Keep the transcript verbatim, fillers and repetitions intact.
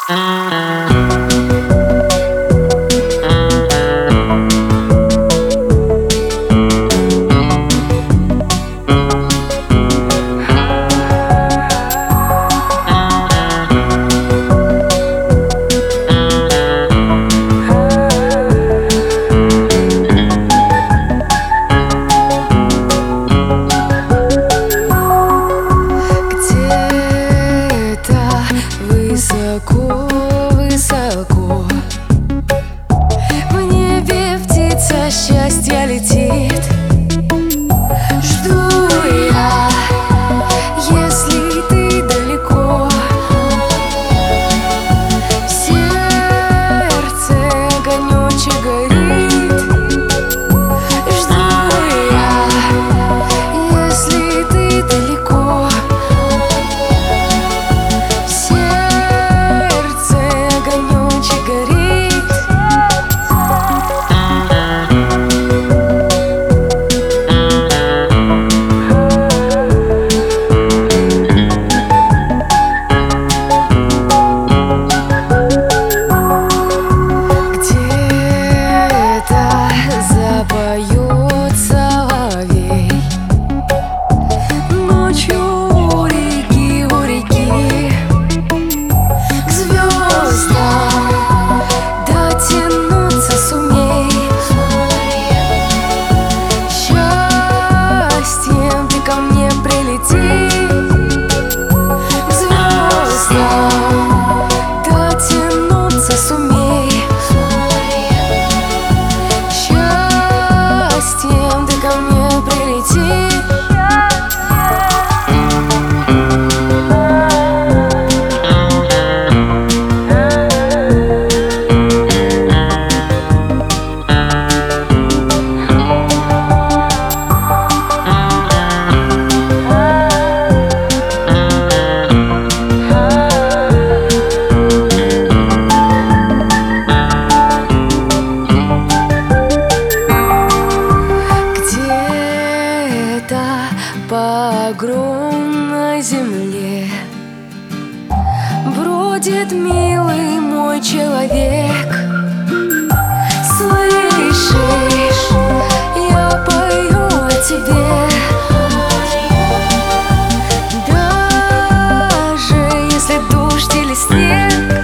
Высоко-высоко в небе птица счастья летит. Жду я, если ты далеко. В сердце огонечек горит. Жду я, если ты далеко. По огромной земле бродит милый мой человек. Слышишь, я пою о тебе. Даже если дождь или снег,